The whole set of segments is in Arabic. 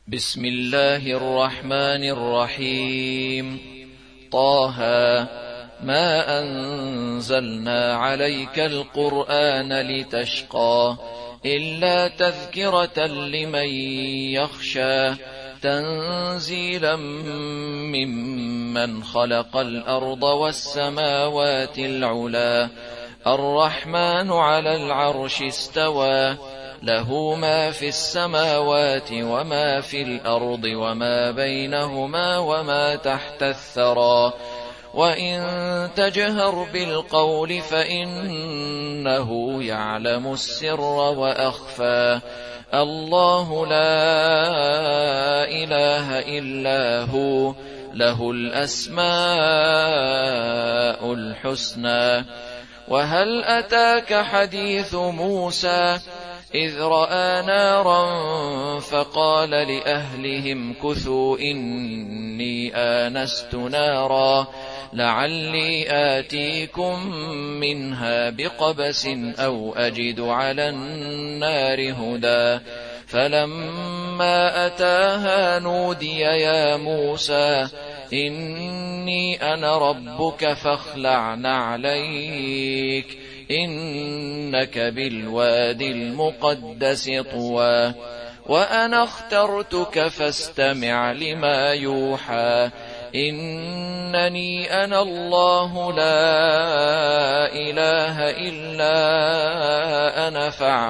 بسم الله الرحمن الرحيم. طه ما أنزلنا عليك القرآن لتشقى إلا تذكرة لمن يخشى تنزيلا ممن خلق الأرض والسماوات العلى الرحمن على العرش استوى له ما في السماوات وما في الأرض وما بينهما وما تحت الثرى وإن تجهر بالقول فإنه يعلم السر وأخفى الله لا إله إلا هو له الأسماء الحسنى. وهل أتاك حديث موسى إذ رأى نارا فقال لأهلهم كثوا إني آنست نارا لعلي آتيكم منها بقبس أو أجد على النار هدى فلما أتاها نودي يا موسى إني أنا ربك فاخلع نعليك إنك بالواد المقدس طوى وأنا اخترتك فاستمع لما يوحى إنني أنا الله لا إله إلا أنا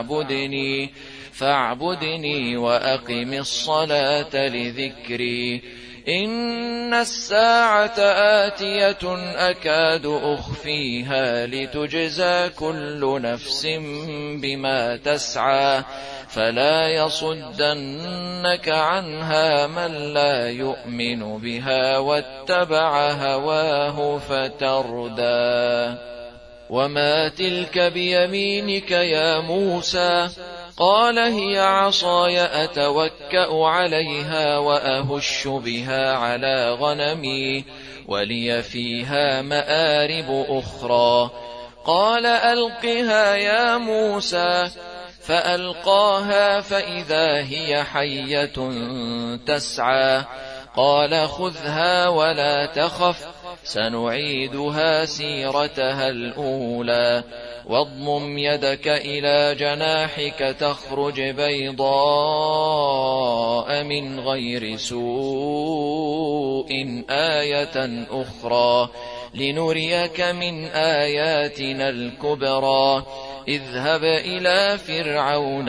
فاعبدني وأقم الصلاة لذكري إن الساعة آتية أكاد أخفيها لتجزى كل نفس بما تسعى فلا يصدنك عنها من لا يؤمن بها واتبع هواه فتردى. وما تلك بيمينك يا موسى قال هي عصاي أتوكأ عليها وأهش بها على غنمي ولي فيها مآرب أخرى قال ألقها يا موسى فألقاها فإذا هي حية تسعى قال خذها ولا تخف سنعيدها سيرتها الأولى واضمم يدك إلى جناحك تخرج بيضاء من غير سوء آية أخرى لنريك من آياتنا الكبرى اذهب إلى فرعون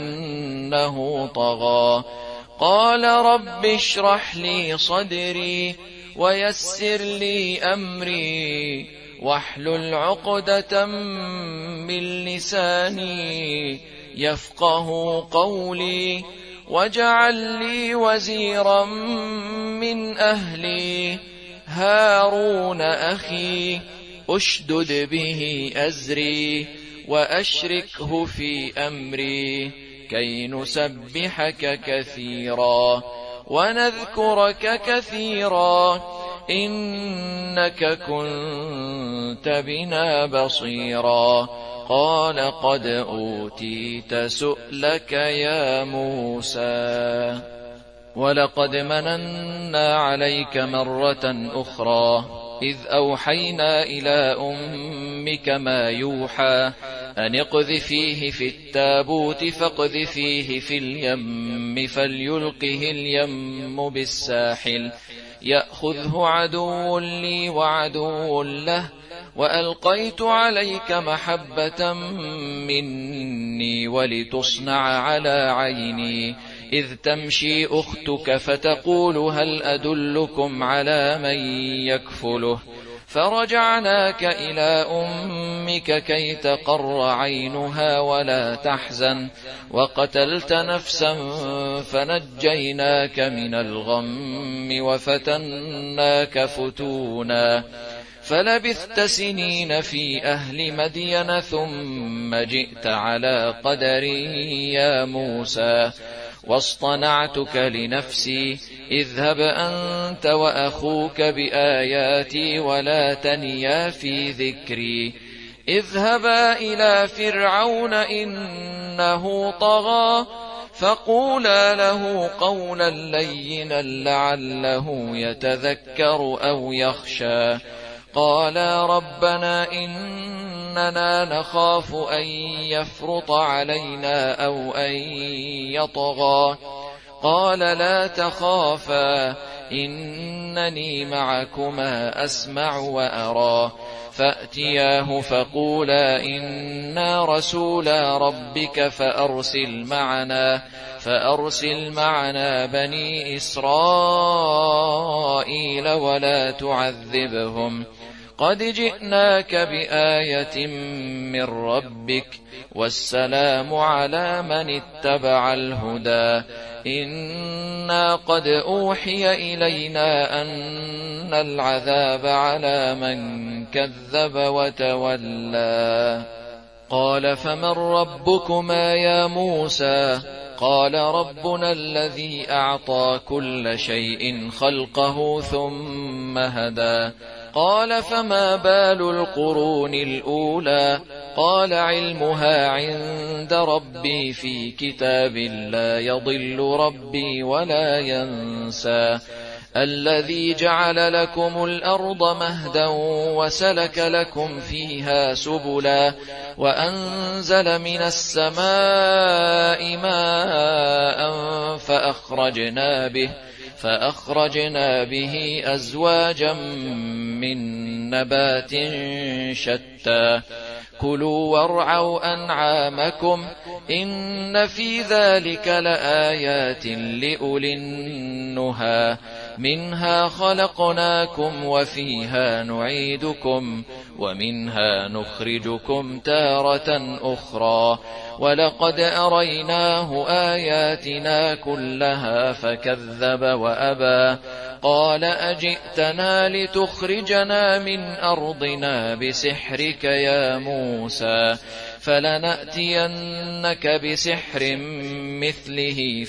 إنه طغى قال رب اشرح لي صدري ويسر لي أمري واحلل عقدة من لساني يفقه قولي واجعل لي وزيرا من أهلي هارون أخي أشدد به أزري وأشركه في أمري كي نسبحك كثيرا ونذكرك كثيرا إنك كنت بنا بصيرا قال قد أوتيت سؤلك يا موسى ولقد مننا عليك مرة أخرى إذ أوحينا إلى أمك ما يوحى أن اقذفيه في التابوت فاقذفيه في اليم فليلقه اليم بالساحل يأخذه عدو لي وعدو له وألقيت عليك محبة مني ولتصنع على عيني إذ تمشي أختك فتقول هل أدلكم على من يكفله فرجعناك إلى أمك كي تقر عينها ولا تحزن وقتلت نفسا فنجيناك من الغم وفتناك فتونا فلبثت سنين في أهل مدين ثم جئت على قدري يا موسى واصطنعتك لنفسي اذهب أنت وأخوك بآياتي ولا تنيا في ذكري اذهبا إلى فرعون إنه طغى فقولا له قولا لينا لعله يتذكر أو يخشى. قالا ربنا إننا نخاف أن يفرط علينا أو أن يطغى. قال لا تخافا إنني معكما أسمع وأرى. فأتياه فقولا إنا رسولا ربك فأرسل معنا بني إسرائيل ولا تعذبهم قد جئناك بآية من ربك والسلام على من اتبع الهدى. إنا قد أوحي إلينا أن العذاب على من كذب وتولى. قال فمن ربكما يا موسى؟ قال ربنا الذي أعطى كل شيء خلقه ثم هدى. قال فما بال القرون الأولى؟ قال علمها عند ربي في كتاب لا يضل ربي ولا ينسى. الذي جعل لكم الأرض مهدا وسلك لكم فيها سبلا وأنزل من السماء ماء فأخرجنا به أزواجا من نبات شتى. كلوا وارعوا أنعامكم إن في ذلك لآيات لأولي النهى. منها خلقناكم وفيها نعيدكم ومنها نخرجكم تارة أخرى. ولقد أريناه آياتنا كلها فكذب وأبى. قال أجئتنا لتخرجنا من أرضنا بسحرك يا موسى؟ فلنأتينك بسحر مثله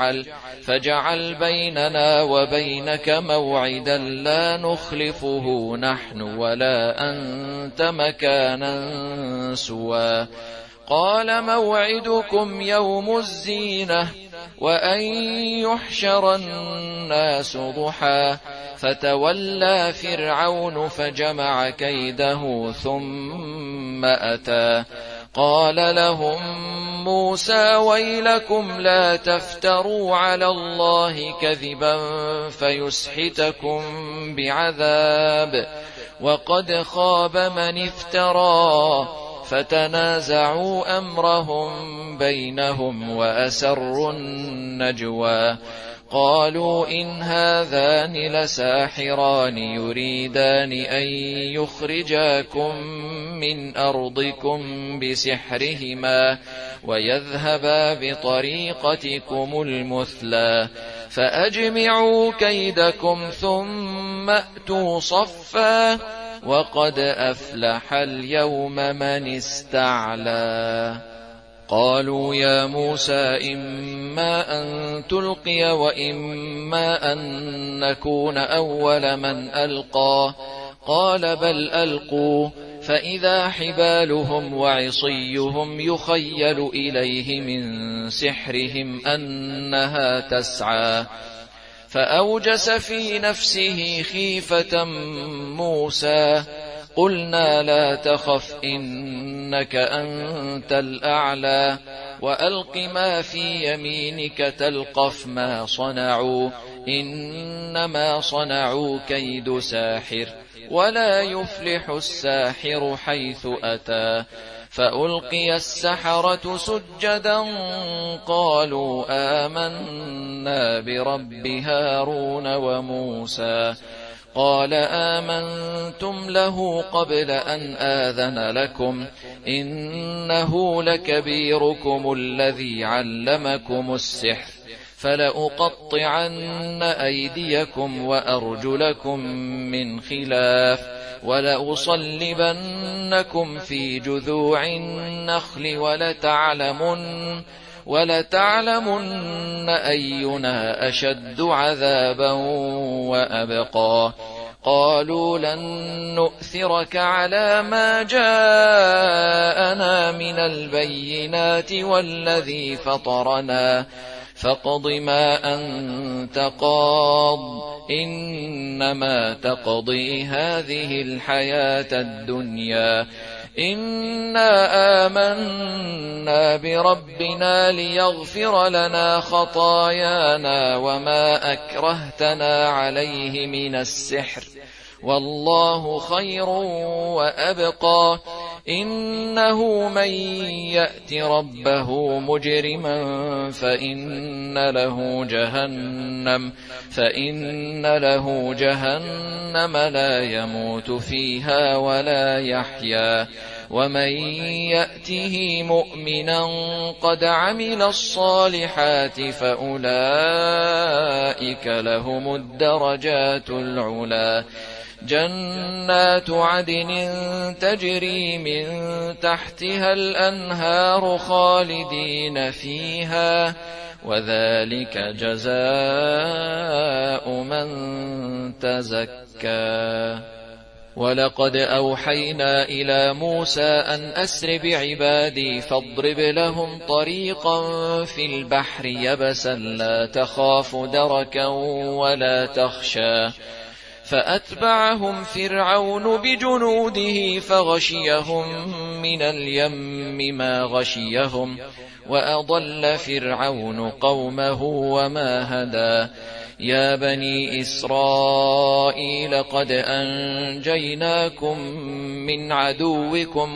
فاجعل بيننا وبينك موعدا لا نخلفه نحن ولا أنت مكانا سوى. قال موعدكم يوم الزينة وأن يحشر الناس ضحى. فتولى فرعون فجمع كيده ثم أتى. قال لهم موسى ويلكم لا تفتروا على الله كذبا فيسحتكم بعذاب وقد خاب من افترى. فتنازعوا أمرهم بينهم وأسروا النجوى. قالوا إن هذان لساحران يريدان أن يخرجاكم من أرضكم بسحرهما ويذهبا بطريقتكم المثلى. فأجمعوا كيدكم ثم أتوا صفا وقد أفلح اليوم من استعلى. قالوا يا موسى إما أن تلقي وإما أن نكون أول من ألقى. قال بل ألقوا. فإذا حبالهم وعصيهم يخيل إليه من سحرهم أنها تسعى. فأوجس في نفسه خيفة موسى. قلنا لا تخف إنك أنت الأعلى وألق ما في يمينك تلقف ما صنعوا إنما صنعوا كيد ساحر ولا يفلح الساحر حيث أتى. فألقي السحرة سجدا قالوا آمنا برب هارون وموسى. قال آمنتم له قبل أن آذن لكم إنه لكبيركم الذي علمكم السحر فلأقطعن أيديكم وأرجلكم من خلاف ولأصلبنكم في جذوع النخل ولتعلمن أينا أشد عذابا وأبقى. قالوا لن نؤثرك على ما جاءنا من البينات والذي فطرنا فاقض ما أنت قاض إنما تقضي هذه الحياة الدنيا إنا آمنا بربنا ليغفر لنا خطايانا وما أكرهتنا عليه من السحر والله خير وأبقى إنه من يأت ربه مجرما فإن له جهنم لا يموت فيها ولا يحيا ومن يأته مؤمنا قد عمل الصالحات فأولئك لهم الدرجات العلى جنات عدن تجري من تحتها الأنهار خالدين فيها وذلك جزاء من تزكى ولقد أوحينا إلى موسى أن أسر بعبادي فاضرب لهم طريقا في البحر يبسا لا تخاف دركا ولا تخشى فأتبعهم فرعون بجنوده فغشيهم من اليم ما غشيهم وأضل فرعون قومه وما هدى يا بني إسرائيل قد أنجيناكم من عدوكم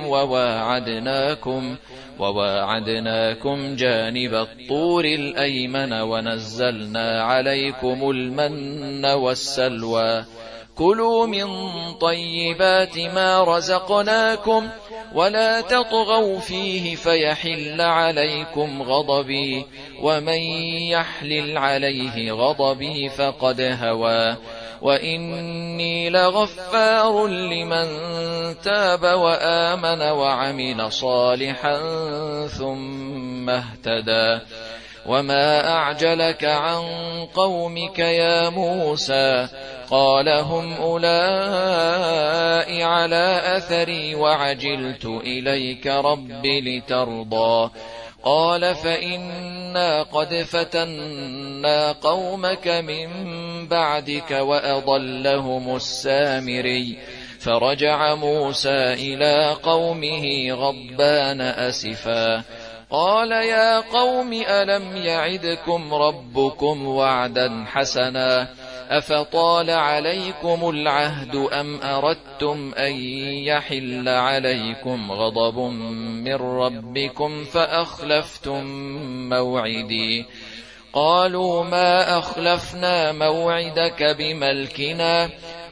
وواعدناكم جانب الطور الأيمن ونزلنا عليكم المن والسلوى كلوا من طيبات ما رزقناكم ولا تطغوا فيه فيحل عليكم غضبي ومن يحلل عليه غضبي فقد هوى وإني لغفار لمن تاب وآمن وعمل صالحا ثم اهتدى وما أعجلك عن قومك يا موسى قال هم أولئك على أثري وعجلت إليك رب لترضى قال فإنا قد فتنا قومك من بعدك وأضلهم السامري فرجع موسى إلى قومه غضبان أسفا قال يا قوم ألم يعدكم ربكم وعدا حسنا أفطال عليكم العهد أم أردتم أن يحل عليكم غضب من ربكم فأخلفتم موعدي قالوا ما أخلفنا موعدك بملكنا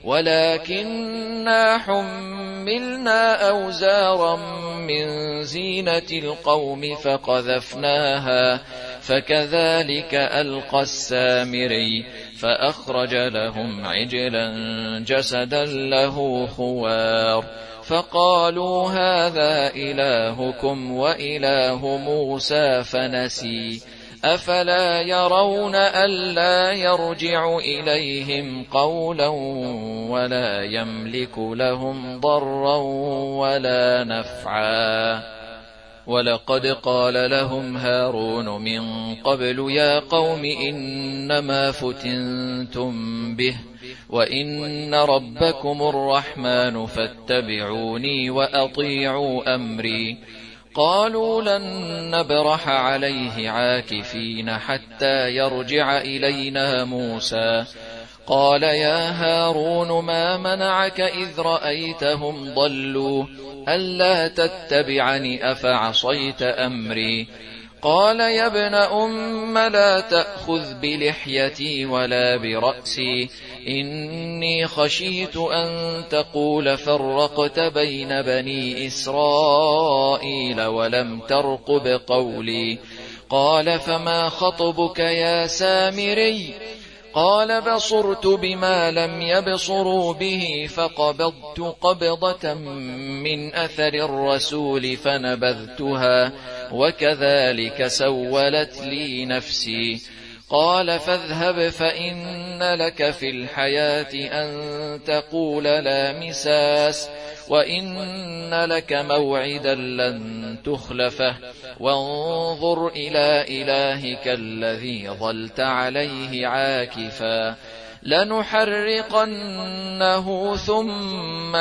ولكننا حملنا أوزارا من زينة القوم فقذفناها فكذلك ألقى السامري فأخرج لهم عجلا جسدا له خوار فقالوا هذا إلهكم وإله موسى فنسي أفلا يرون ألا يرجع إليهم قولا ولا يملك لهم ضرا ولا نفعا ولقد قال لهم هارون من قبل يا قوم إنما فتنتم به وإن ربكم الرحمن فاتبعوني وأطيعوا أمري قالوا لن نبرح عليه عاكفين حتى يرجع إلينا موسى قال يا هارون ما منعك إذ رأيتهم ضلوا ألا تتبعني أفعصيت أمري قال يا ابن أم لا تأخذ بلحيتي ولا برأسي إني خشيت أن تقول فرقت بين بني إسرائيل ولم ترقب قولي قال فما خطبك يا سامري قال بصرت بما لم يبصروا به فقبضت قبضة من أثر الرسول فنبذتها وكذلك سولت لي نفسي قال فاذهب فإن لك في الحياة أن تقول لا مساس وإن لك موعدا لن تخلفه وانظر إلى إلهك الذي ظلت عليه عاكفا لنحرقنه ثم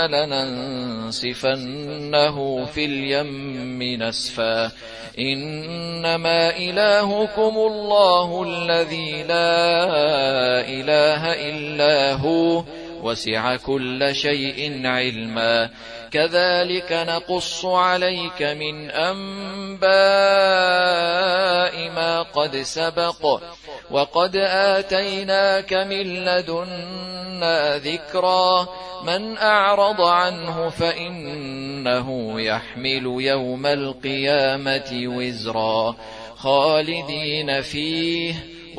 لننسفنه في اليم نسفا إنما إلهكم الله الذي لا إله إلا هو وسع كل شيء علما كذلك نقص عليك من أنباء ما قد سبق وقد آتيناك من لدنا ذكرا من أعرض عنه فإنه يحمل يوم القيامة وزرا خالدين فيه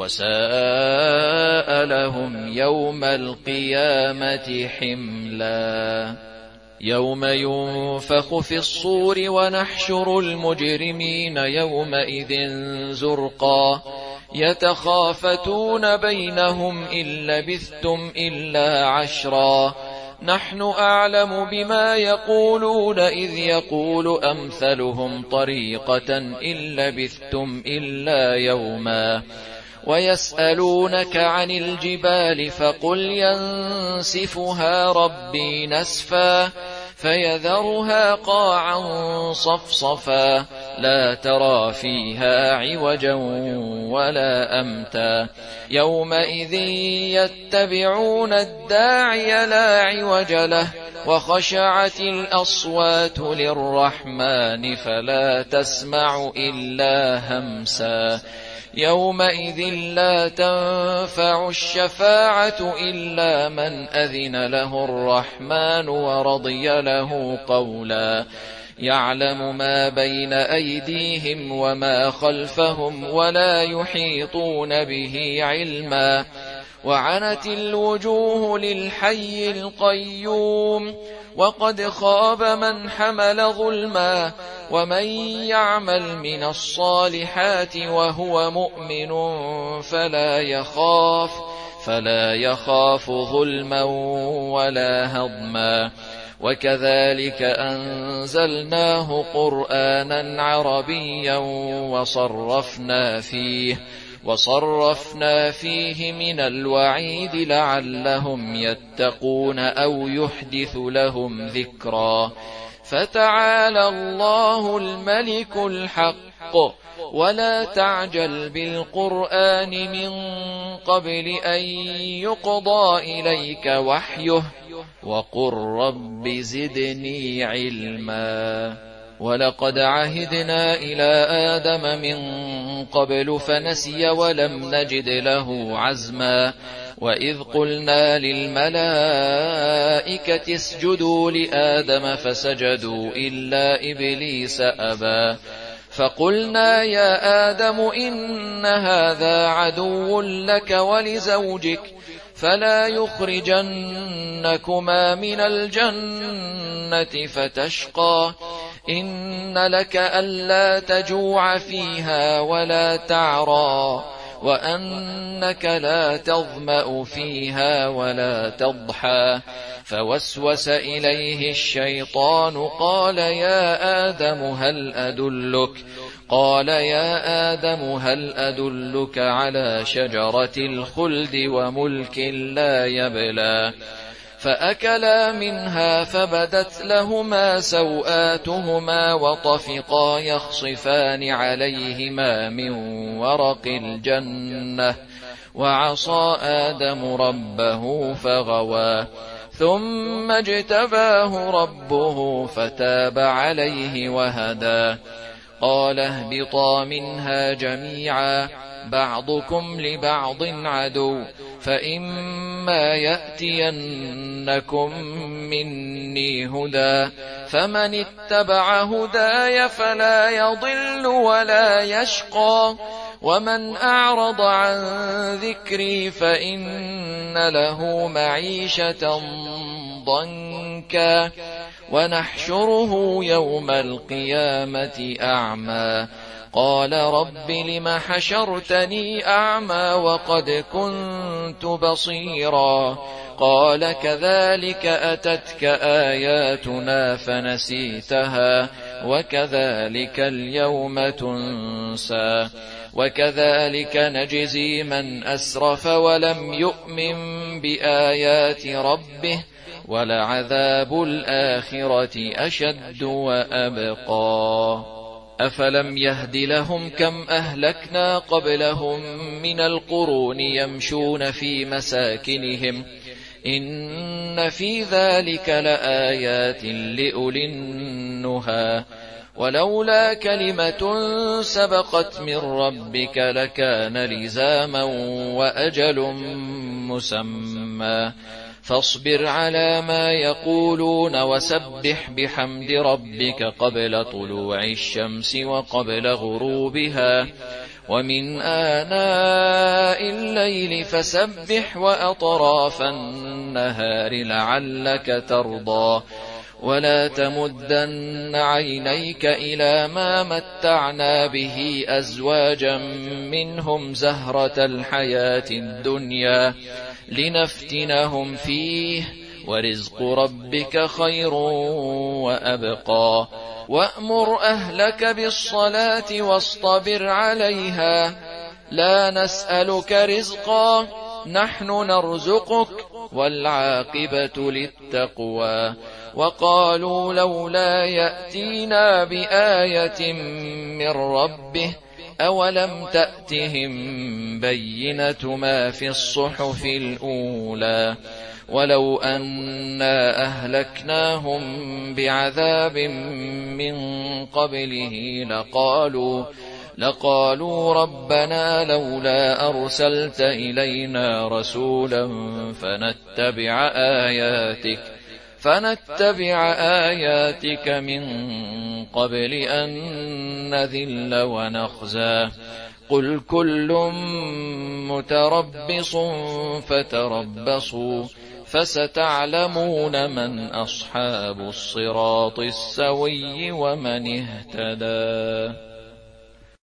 وساء لهم يوم القيامة حملا يوم ينفخ في الصور ونحشر المجرمين يومئذ زرقا يتخافتون بينهم إن لبثتم إلا عشرا نحن أعلم بما يقولون إذ يقول أمثلهم طريقة إن لبثتم إلا يوما ويسألونك عن الجبال فقل ينسفها ربي نسفا فيذرها قاعا صفصفا لا ترى فيها عوجا ولا أمتا يومئذ يتبعون الداعي لا عوج له وخشعت الأصوات للرحمن فلا تسمع إلا همسا يومئذ لا تنفع الشفاعة إلا من أذن له الرحمن ورضي له قولا يعلم ما بين أيديهم وما خلفهم ولا يحيطون به علما وعنت الوجوه للحي القيوم وقد خاب من حمل ظلما ومن يعمل من الصالحات وهو مؤمن فلا يخاف ظلما ولا هضما وكذلك أنزلناه قرآنا عربيا وصرفنا فيه من الوعيد لعلهم يتقون أو يحدث لهم ذكرا فتعالى الله الملك الحق ولا تعجل بالقرآن من قبل أن يقضى إليك وحيه وقل رب زدني علما ولقد عهدنا إلى آدم من قبل فنسي ولم نجد له عزما وإذ قلنا للملائكة اسجدوا لآدم فسجدوا إلا إبليس أبى فقلنا يا آدم إن هذا عدو لك ولزوجك فلا يخرجنكما من الجنة فتشقى إن لك ألا تجوع فيها ولا تعرى وأنك لا تظمأ فيها ولا تضحى فوسوس إليه الشيطان قال يا آدم هل أدلك على شجرة الخلد وملك لا يبلى فأكلا منها فبدت لهما سوآتهما وطفقا يخصفان عليهما من ورق الجنة وعصى آدم ربه فغوى ثم اجتباه ربه فتاب عليه وهدى قال اهبطا منها جميعا بعضكم لبعض عدو فإما يأتينكم مني هدى فمن اتبع هداي فلا يضل ولا يشقى ومن أعرض عن ذكري فإن له معيشة ضنكا ونحشره يوم القيامة أعمى قال رب لم حشرتني أعمى وقد كنت بصيرا قال كذلك أتتك آياتنا فنسيتها وكذلك اليوم تنسى وكذلك نجزي من أسرف ولم يؤمن بآيات ربه ولعذاب الآخرة أشد وأبقى أفلم يهد لهم كم أهلكنا قبلهم من القرون يمشون في مساكنهم إن في ذلك لآيات لأولي النهى ولولا كلمة سبقت من ربك لكان لزاما وأجل مسمى فاصبر على ما يقولون وسبح بحمد ربك قبل طلوع الشمس وقبل غروبها ومن آناء الليل فسبح وأطراف النهار لعلك ترضى ولا تمدن عينيك إلى ما متعنا به أزواجا منهم زهرة الحياة الدنيا لنفتنهم فيه ورزق ربك خير وأبقى وأمر أهلك بالصلاة واصطبر عليها لا نسألك رزقا نحن نرزقك والعاقبة للتقوى وقالوا لولا يأتينا بآية من ربه أولم تأتهم بينة ما في الصحف الأولى ولو أنا أهلكناهم بعذاب من قبله لقالوا ربنا لولا أرسلت إلينا رسولا فنتبع آياتك من قبل أن نذل ونخزى قل كل متربص فتربصوا فستعلمون من أصحاب الصراط السوي ومن اهتدى.